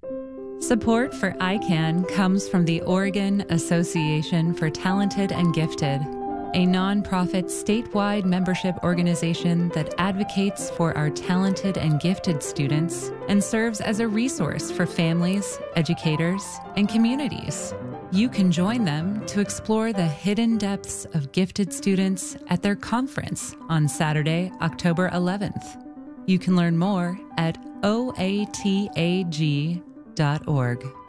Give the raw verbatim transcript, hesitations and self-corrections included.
Support for I CAN comes from the Oregon Association for Talented and Gifted, a nonprofit statewide membership organization that advocates for our talented and gifted students and serves as a resource for families, educators, and communities. You can join them to explore the hidden depths of gifted students at their conference on Saturday, October eleventh. You can learn more at o a t a g dot org.